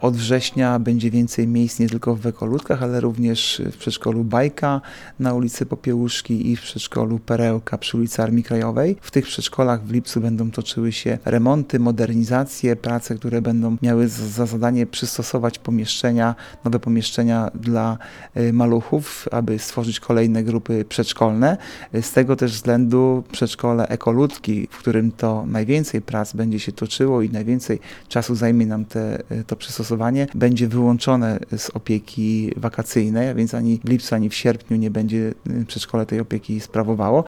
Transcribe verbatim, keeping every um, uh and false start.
Od września będzie więcej miejsc nie tylko w Ekoludkach, ale również w przedszkolu Bajka na ulicy Popiełuszki i w przedszkolu Perełka przy ulicy Armii Krajowej. W tych przedszkolach w lipcu będą toczyły się remonty, modernizacje, prace, które będą miały za zadanie przystosować pomieszczenia, nowe pomieszczenia dla maluchów, aby stworzyć kolejne grupy przedszkolne. Z tego też względu przedszkole Ekoludki, w którym to najwięcej prac będzie się toczyło i najwięcej czasu zajmie nam te, to przystosowanie, będzie wyłączone z opieki wakacyjnej, a więc ani w lipcu, ani w sierpniu nie będzie przedszkole tej opieki sprawowało.